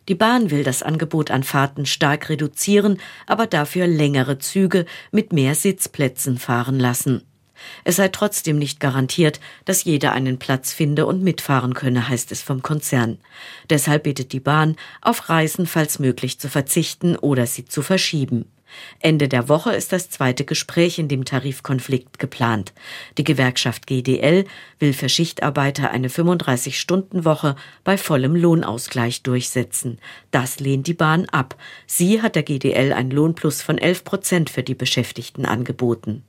Die Bahn will das Angebot an Fahrten stark reduzieren, aber dafür längere Züge mit mehr Sitzplätzen fahren lassen. Es sei trotzdem nicht garantiert, dass jeder einen Platz finde und mitfahren könne, heißt es vom Konzern. Deshalb bittet die Bahn, auf Reisen falls möglich zu verzichten oder sie zu verschieben. Ende der Woche ist das zweite Gespräch in dem Tarifkonflikt geplant. Die Gewerkschaft GDL will für Schichtarbeiter eine 35-Stunden-Woche bei vollem Lohnausgleich durchsetzen. Das lehnt die Bahn ab. Sie hat der GDL ein Lohnplus von 11% für die Beschäftigten angeboten.